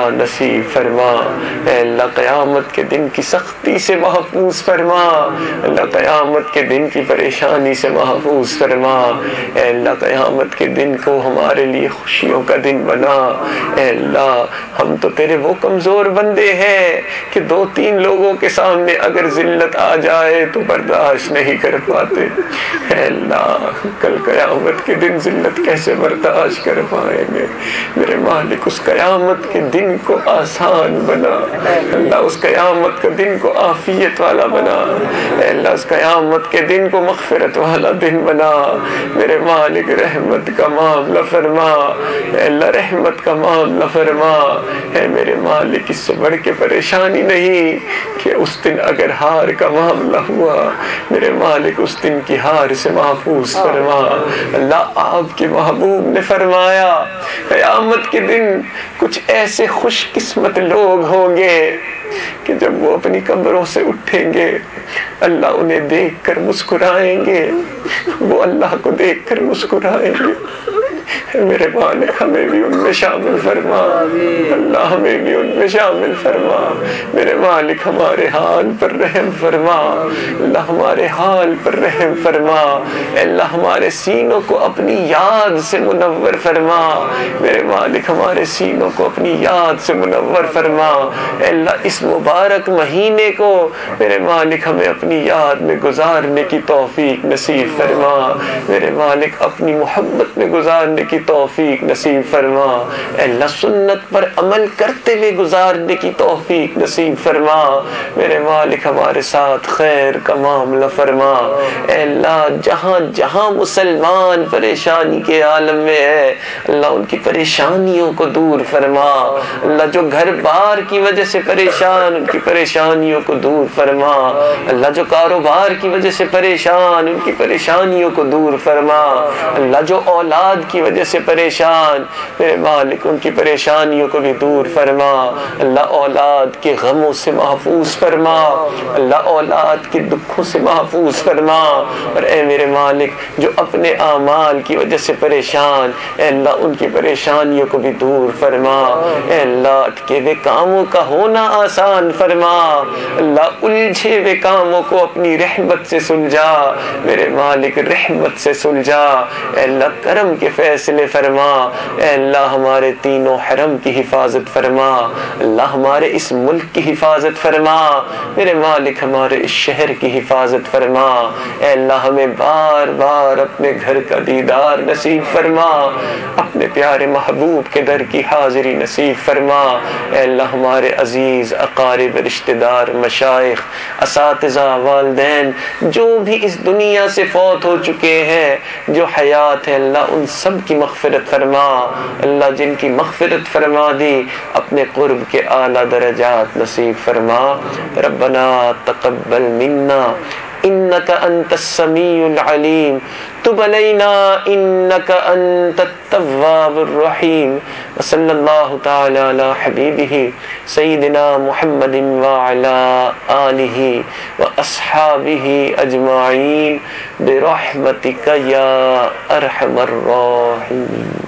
نصیب فرما، اے اللہ قیامت کے دن کی سختی سے محفوظ فرما، اللہ قیامت کے دن کی پریشانی سے محفوظ فرما، اے اللہ قیامت کے دن کو ہمارے لیے خوشیوں کا دن بنا۔ اے اللہ ہم تو تیرے وہ کمزور بندے ہیں کہ 2-3 لوگوں کے سامنے اگر ذلت آ جائے تو برداشت نہیں کر پاتے۔ اے اللہ کل قیامت کے دن ذلت کیسے برداشت کر پائیں گے؟ میرے مالک اس قیامت کے دن کو آسان بنا، اللہ اس قیامت کے دن کو عافیت والا بنا، اے اللہ اس قیامت کے دن کو مغفرت والا دن بنا۔ میرے مالک رحمت کا معاملہ فرما، اے اللہ رحمت کا معاملہ فرما۔ اے میرے مالک اس سے بڑھ کے پریشانی نہیں کہ اس دن اگر ہار کا معاملہ ہوا، میرے مالک اس دن کی ہار سے محفوظ فرما۔ اللہ آپ کے محبوب نے فرمایا قیامت کے دن کچھ ایسے خوش قسمت لوگ ہوں گے کہ جب وہ اپنی قبروں سے اٹھیں گے اللہ انہیں دیکھ کر مسکرائیں گے، وہ اللہ کو دیکھ کر مسکرائیں گے۔ میرے مالک ہمیں بھی ان میں شامل فرما، اللہ ہمیں بھی ان میں شامل فرما۔ میرے مالک ہمارے حال پر رحم فرما، اللہ ہمارے حال پر رحم فرما، اللہ ہمارے سینوں کو اپنی یاد سے منور فرما، میرے مالک ہمارے سینوں کو اپنی یاد سے منور فرما۔ اللہ اس مبارک مہینے کو میرے مالک ہمیں اپنی یاد میں گزارنے کی توفیق نصیب فرما، میرے مالک اپنی محبت میں گزارنے کی توفیق نصیب فرما، اے اللہ سنت پر عمل کرتے ہوئے گزارنے کی توفیق نصیب فرما، میرے مالک ہمارے ساتھ خیر کا معاملہ فرما۔ اے اللہ جہاں جہاں مسلمان پریشانی کے عالم میں ہے اللہ ان کی پریشانیوں کو دور فرما، اللہ جو گھر بار کی وجہ سے پریشان ان کی پریشانیوں کو دور فرما، اللہ جو کاروبار کی وجہ سے پریشان ان کی پریشانیوں کو دور فرما، اللہ جو اولاد کی وجہ سے پریشان میرے مالک ان کی پریشانیوں کو بھی دور فرما، اللہ اولاد کے غموں سے محفوظ فرما، اللہ اولاد کے دکھوں سے محفوظ فرما، اور اے میرے مالک جو اپنے اعمال کی وجہ سے پریشان اے اللہ ان کی پریشانیوں کو بھی دور فرما، اے اللہ اٹکے ہوئے کاموں کا ہونا آسان فرما، اللہ الجھے ہوئے کاموں کو اپنی رحمت سے سلجھا، میرے مالک رحمت سے سلجھا، اے اللہ کرم کے فیصلے فرما، اے اللہ ہمارے تینوں حرم کی حفاظت فرما، اللہ ہمارے اس ملک کی حفاظت فرما، میرے مالک ہمارے اس شہر کی حفاظت فرما، اے اللہ ہمیں بار بار اپنے گھر کا دیدار نصیب فرما، اپنے پیارے محبوب کے در کی حاضری نصیب فرما، اے اللہ ہمارے عزیز اقارب رشتہ دار مشائخ اساتذہ والدین جو بھی اس دنیا سے فوت ہو چکے ہیں جو حیات ہے اللہ ان سب کی مغفرت فرما، اللہ جن کی مغفرت فرما دی اپنے قرب کے اعلیٰ درجات نصیب فرما۔ ربنا تقبل منا انك انت السميع العليم تب علينا انك انت التواب الرحيم وصلى الله تعالى على حبيبه سيدنا محمد وعلى آله واصحابه اجمعين برحمتك يا ارحم الراحمين۔